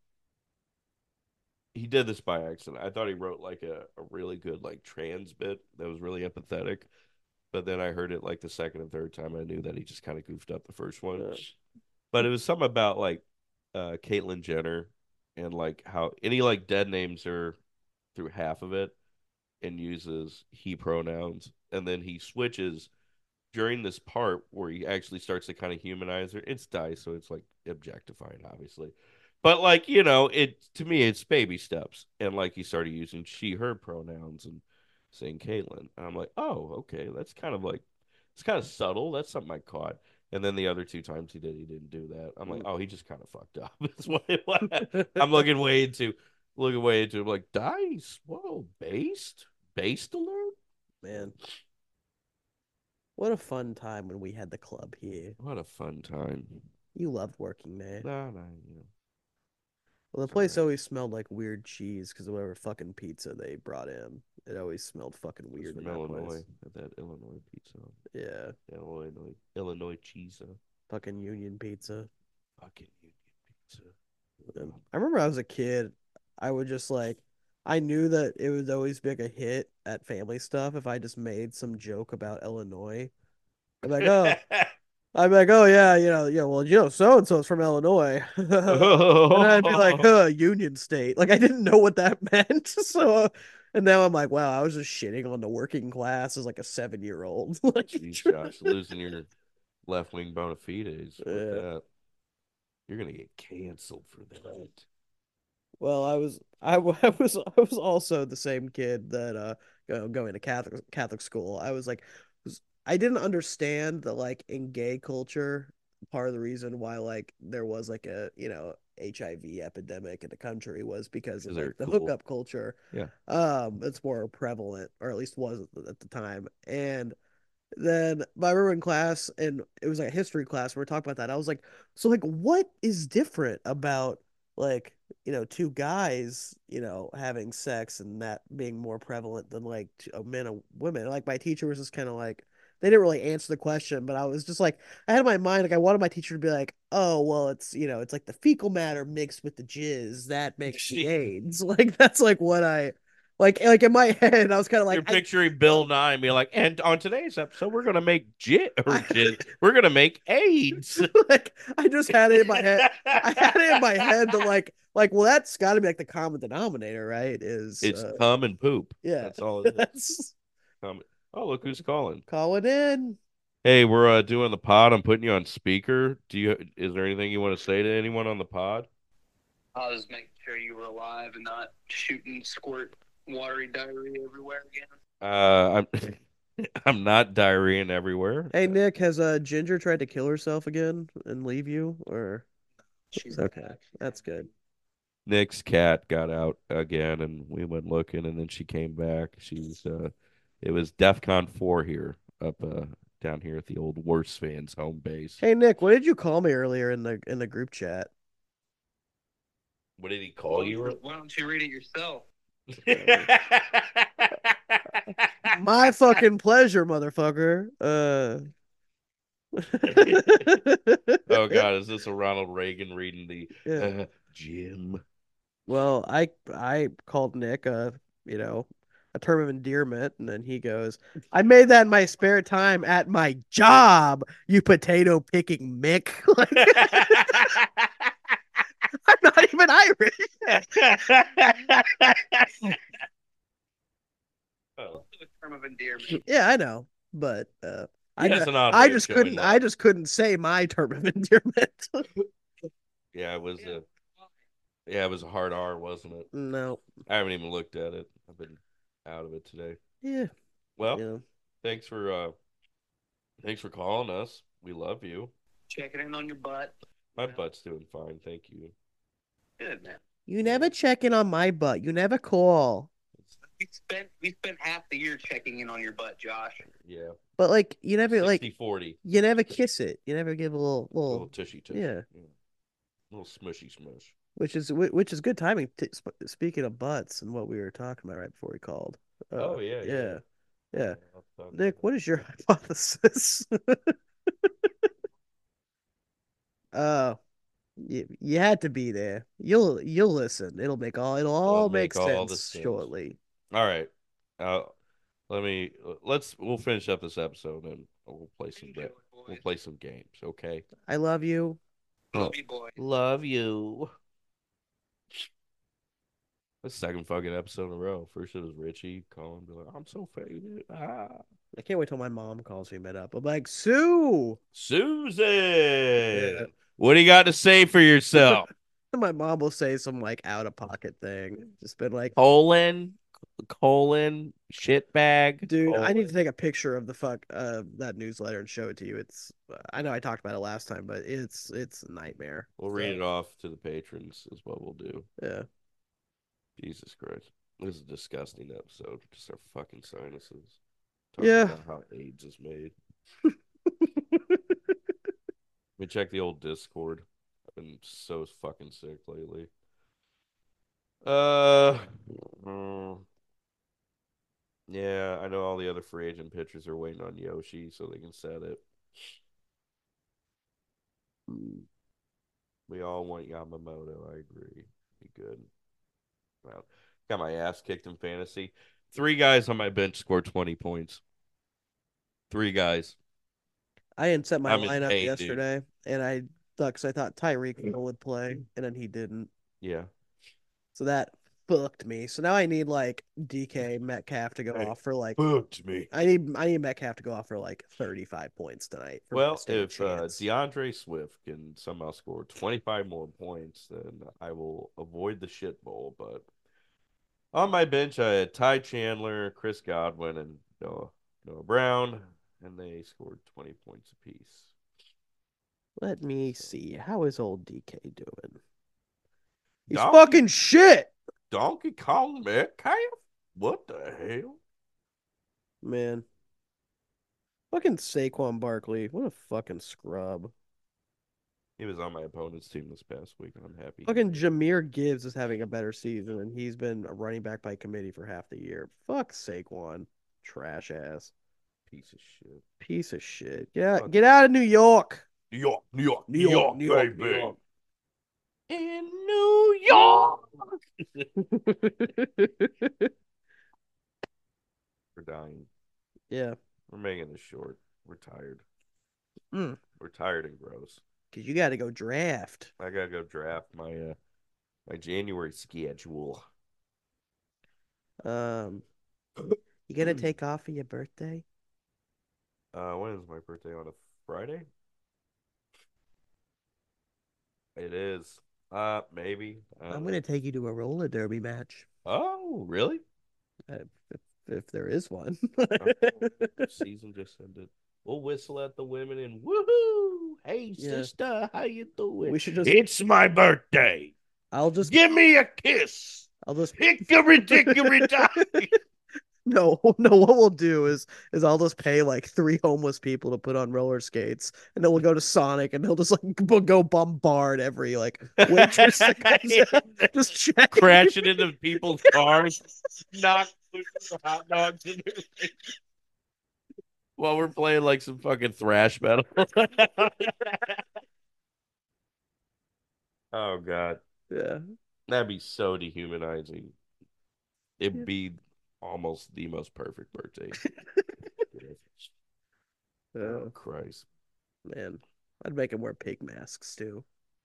He did this by accident. I thought he wrote like a really good like trans bit that was really empathetic. But then I heard it like the second and third time. I knew that he just kind of goofed up the first one. Yeah. But it was something about like Caitlyn Jenner and like how any like dead names her through half of it and uses he pronouns. And then he switches during this part where he actually starts to kind of humanize her. It's Dice, so it's like objectifying, obviously. But like, it to me it's baby steps. And like he started using she, her pronouns and saying Caitlyn. And I'm like, oh, okay, that's kind of like it's kind of subtle. That's something I caught. And then the other two times he didn't do that. I'm like, oh, he just kind of fucked up. That's what it was. I'm looking way into. I'm like, Dice, whoa, based alert, Man, what a fun time when we had the club here. what a fun time. You loved working there. No, Well, the it's all place right. always smelled like weird cheese because of whatever fucking pizza they brought in. It always smelled fucking It's weird in from that Illinois. place. At that Illinois pizza. Yeah, Illinois cheese. fucking Union Pizza. Fucking Union pizza. And I remember I was a kid. I would just like, I knew that it would always be like a hit at family stuff if I just made some joke about Illinois. I'm like, oh, I'm like, oh yeah, yeah, well, so and so's from Illinois, and I'd be like, Union State. Like I didn't know what that meant. So, and now I'm like, wow, I was just shitting on the working class as like a 7-year old. Like, Jeez, Josh, losing your left wing bona fides with yeah. that. You're gonna get canceled for that. Well, I was also the same kid that going to Catholic school. I was like I didn't understand that like in gay culture, part of the reason why like there was like a, HIV epidemic in the country was because of Because they're like the cool. hookup culture. Yeah. It's more prevalent, or at least was at the time. And then but I remember in class, and it was like a history class, we were talking about that. I was like, so like what is different about like, two guys, having sex and that being more prevalent than like men and women? Like my teacher was just kind of like they didn't really answer the question, but I was just like I had in my mind like I wanted my teacher to be like, oh well, it's like the fecal matter mixed with the jizz that makes the AIDS. Like that's like what I like in my head, I was kind of like You're picturing Bill Nye and being like, and on today's episode, we're gonna make we're gonna make AIDS. like I just had it in my head. I had it in my head that well that's got to be like the common denominator, right? Is It's cum and poop. yeah, That's all it is. that's Cum. Oh, look who's calling. call it in. Hey, we're doing the pod. I'm putting you on speaker. Is there anything you want to say to anyone on the pod? I was making sure you were alive and not shooting squirt watery diarrhea everywhere again. I'm I'm not diarrheaing everywhere. Hey Nick, has Ginger tried to kill herself again and leave you, or She's okay? back. That's good. Nick's cat got out again, and we went looking, and then she came back. It was DEFCON 4 here, up down here at the old Worst Fans home base. Hey Nick, what did you call me earlier in the group chat? What did he call you? Why don't you read it yourself? My fucking pleasure, motherfucker. Oh God, is this a Ronald Reagan reading the Yeah. Jim? Well, I called Nick a term of endearment, and then he goes, "I made that in my spare time at my job, you potato picking Mick." Like, I'm not even Irish. Oh. A term of endearment. Yeah, I know, but He has an odd I way of just showing couldn't love. I just couldn't say my term of endearment. Yeah, it was Yeah, it was a hard R, wasn't it? No. I haven't even looked at it. I've been out of it today. Yeah. Well, Yeah. thanks for calling us. We love you. Checking in on your butt. My butt's doing fine, thank you. Good, man. You never check in on my butt. You never call. We spent half the year checking in on your butt, Josh. Yeah. But like you never 60-40. you never kiss it. You never give a Little tushy tush. yeah. Little smushy smush. Which is good timing. Speaking of butts and what we were talking about right before we called. Oh yeah. Yeah. I'll talk Nick, about what is your hypothesis? Uh, you had to be there. You'll listen. It'll all make all the sense sense. shortly. All right. Uh, we'll finish up this episode and we'll play some games, okay? I love you. Love you, boy. Love you. The second fucking episode in a row. First it was Richie calling, be like, I'm so faded. Ah. I can't wait till my mom calls me mid up. I'm like, Sue. Susan, Yeah. what do you got to say for yourself? And my mom will say some like out of pocket thing. Just been like, colon, shit bag. dude, I need colon. to take a picture of that newsletter and show it to you. It's I know I talked about it last time, but it's a nightmare. We'll read it off to the patrons is what we'll do. Yeah. Jesus Christ. This is a disgusting episode. Just our fucking sinuses. Yeah. About how AIDS is made. Let me check the old Discord. I've been so fucking sick lately. Yeah, I know all the other free agent pitchers are waiting on Yoshi so they can set it. We all want Yamamoto. I agree. Be good. Well, got my ass kicked in fantasy. 3 guys on my bench scored 20 points. 3 guys. I didn't set my I'm in lineup pain, yesterday, and I thought because I thought Tyreek Hill would play, and then he didn't. Yeah. So that fucked me. So now I need like DK Metcalf to go off for like. Booked me. I need Metcalf to go off for like 35 points tonight. For Well, stand a if chance. DeAndre Swift can somehow score 25 more points, then I will avoid the shit bowl. But on my bench, I had Ty Chandler, Chris Godwin, and Noah Brown, and they scored 20 points apiece. Let me see. How is old DK doing? He's Donkey- fucking shit, Donkey Kong Metcalf? What the hell? man. Fucking Saquon Barkley. What a fucking scrub. He was on my opponent's team this past week, and I'm happy. Fucking Jameer Gibbs is having a better season, and he's been a running back by committee for half the year. Fuck Saquon. Trash ass. Piece of shit. Piece of shit. Get out of New York. New York, New York, baby. In New York. We're dying. Yeah. We're making this short. We're tired. Mm. We're tired and gross. Cause you got to go draft. I gotta go draft my my January schedule. You gonna take off for your birthday? When is my birthday? On a Friday? It is. Maybe. I'm gonna take you to a roller derby match. Oh, really? If there is one. Season just ended. We'll whistle at the women and woohoo! Hey, Yeah. sister, how you doing? We should just. It's my birthday. I'll just. Give me a kiss. I'll just. Hickory dickory dock. No. What we'll do is I'll just pay like 3 homeless people to put on roller skates, and then we'll go to Sonic, and they'll just like go bombard every like waitress that comes out, just check. Crashing into people's cars, knock hot dogs in their face. While we're playing like some fucking thrash metal. Oh God, Yeah. that'd be so dehumanizing. It'd be almost the most perfect birthday. Oh Christ, Man, I'd make him wear pig masks too.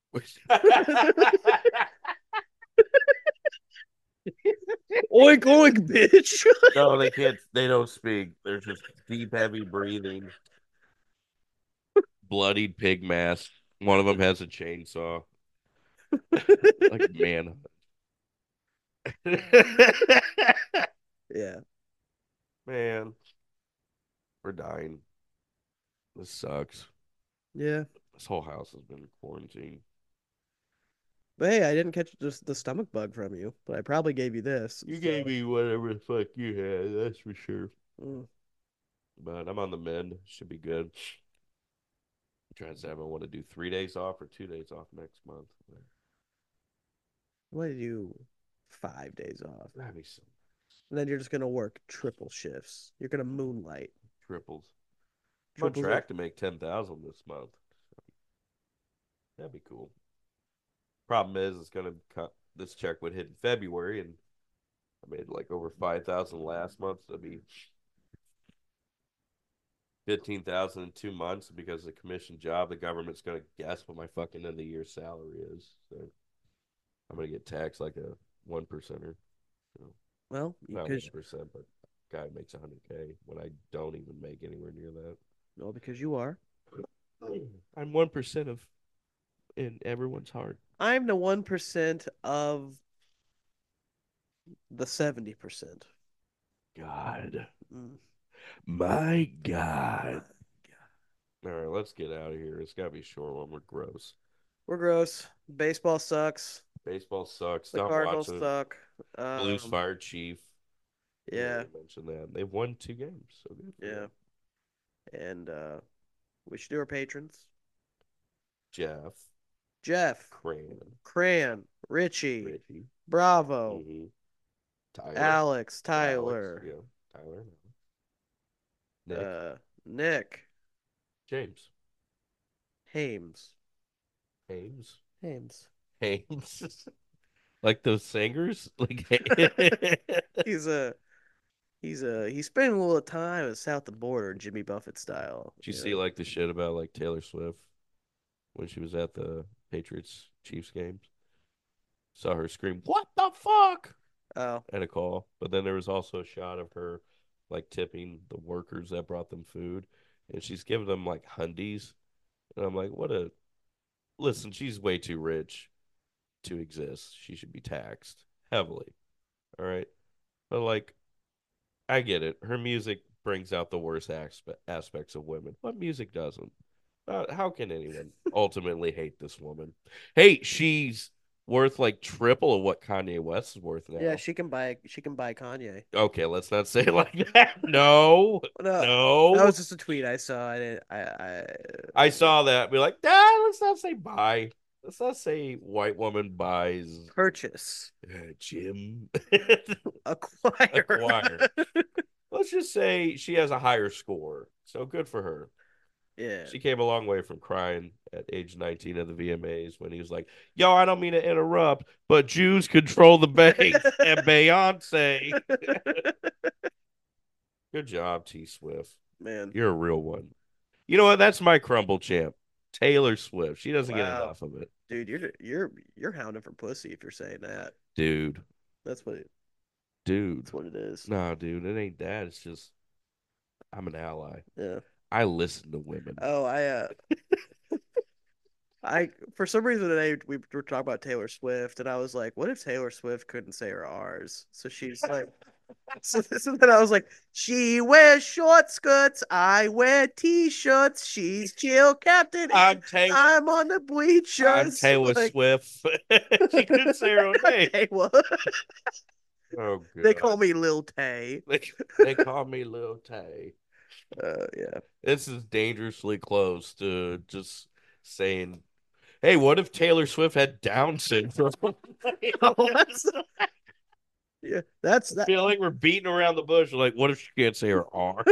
Oink oink, bitch. No, they can't. They don't speak. They're just deep, heavy breathing. Bloodied pig mask. One of them has a chainsaw. Like man. Yeah. Man, we're dying. This sucks. Yeah. This whole house has been quarantined. But hey, I didn't catch the stomach bug from you, but I probably gave you this. You so- gave me whatever the fuck you had, that's for sure. Mm. But I'm on the mend. Should be good. I'm trying to say I want to do 3 days off or 2 days off next month. What do you do? 5 days off. That'd be some And then you're just gonna work triple shifts. You're gonna moonlight. triples. I'm on Triples track to make 10,000 this month. That'd be cool. Problem is, it's gonna cut. This check would hit in February, and I made like over 5,000 last month. So it'd be 15,000 in 2 months because of the commission job. The government's gonna guess what my fucking end of the year salary is. So I'm gonna get taxed like a 1%er. So Well, not because 1%, but guy makes 100K when I don't even make anywhere near that. no, because you are. I'm 1% of in everyone's heart. I'm the 1% of the 70%. God, Mm. my God. All right, let's get out of here. It's got to be a short one. We're gross. We're gross. Baseball sucks. Baseball sucks. The Stop Cardinals watching. suck. Blues fired Chief. Yeah, Mention that. They've won 2 games. So good. For yeah. them. And we should do our patrons. Jeff, Jeff, Cran, Richie, Bravo, Mhm. Tyler, Alex, Tyler, Alex, yeah, Tyler, Nick, Nick, James, Hames. Hames, Hames. Hames, like those singers, like He's spending a little time at south of the border, Jimmy Buffett style. Did you see like the shit about like Taylor Swift when she was at the Patriots Chiefs games? Saw her scream, "What the fuck?" Oh, at a call. But then there was also a shot of her like tipping the workers that brought them food, and she's giving them like hundies. And I'm like, what a listen, she's way too rich to exist. She should be taxed heavily. All right. But like I get it. Her music brings out the worst aspects of women. What music doesn't? How can anyone ultimately hate this woman? Hey, she's worth like triple of what Kanye West is worth now. yeah, she can buy Kanye. Okay, let's not say it like that. No, no. That was just a tweet I saw. I saw that. Be like, nah, let's not say buy. Let's not say white woman buys purchase, Jim. acquire. Acquire. Let's just say she has a higher score. So good for her. Yeah. She came a long way from crying at age 19 at the VMAs when he was like, yo, I don't mean to interrupt, but Jews control the banks and Beyonce. Good job, T Swift. Man. You're a real one. You know what? That's my crumble champ. Taylor Swift. She doesn't get Wow. enough of it. Dude, you're hounding for pussy if you're saying that. Dude. That's what it is. No, dude, it ain't that. It's just I'm an ally. Yeah. I listen to women. Oh, I for some reason today we were talking about Taylor Swift, and I was like, what if Taylor Swift couldn't say her R's? So she's like, so then I was like, she wears short skirts, I wear t-shirts, she's chill captain, I'm on the bleachers. I'm Taylor Swift. She couldn't say her own name. Taylor. Oh, God. They call me Lil Tay. They call me Lil Tay. Yeah. This is dangerously close to just saying, hey, what if Taylor Swift had Down syndrome? Yeah, that's I feel like we're beating around the bush. Like, what if she can't say her R?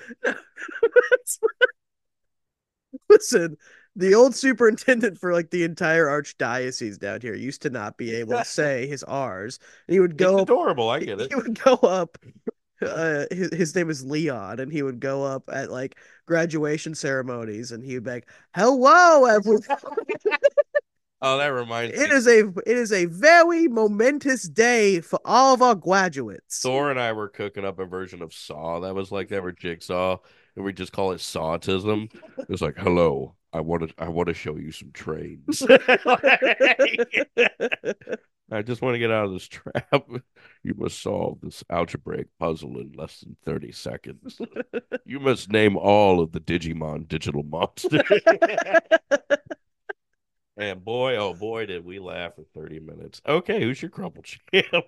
Listen, the old superintendent for like the entire archdiocese down here used to not be able to say his R's. And he would go It's adorable. I get it. He would go up. His name is Leon, and he would go up at like graduation ceremonies, and he would be like, "Hello, everyone." Oh, that reminds me. It is a very momentous day for all of our graduates. Thor and I were cooking up a version of Saw that was like that were Jigsaw. and we just call it Sawtism. It's like, hello, I want to show you some trains. I just want to get out of this trap. You must solve this algebraic puzzle in less than 30 seconds. You must name all of the Digimon digital monsters. And boy, oh boy, did we laugh for 30 minutes. Okay, who's your crumble champ?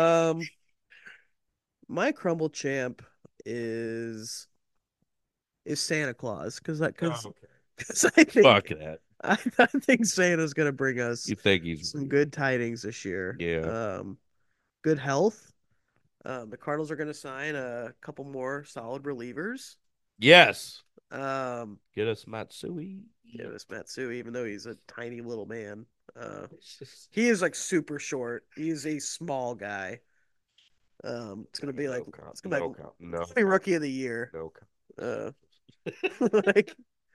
My crumble champ is Santa Claus because I think Fuck that. I think Santa's gonna bring us You think he's some good tidings this year. Yeah. Good health. The Cardinals are gonna sign a couple more solid relievers. Yes. Um, Get us Matsui. Give us Matsui, even though he's a tiny little man. He is like super short. He's a small guy. It's gonna be like it's gonna be rookie of the year. Like,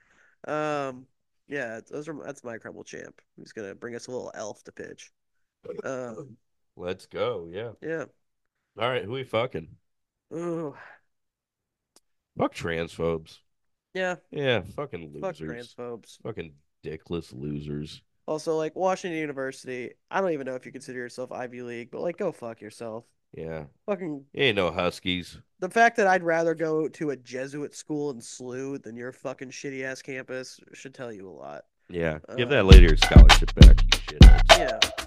yeah, that's my crumble champ. He's gonna bring us a little elf to pitch. Let's go. Yeah. Yeah. All right. Who we fucking? Oh, Fuck transphobes. yeah. Yeah. Fucking Fuck losers. transphobes. Fucking dickless losers. Also, like Washington University, I don't even know if you consider yourself Ivy League, but like, go fuck yourself. Yeah. Fucking. Ain't no Huskies. The fact that I'd rather go to a Jesuit school in SLU than your fucking shitty ass campus should tell you a lot. Yeah. Give that lady her scholarship back, you shitheads. Yeah.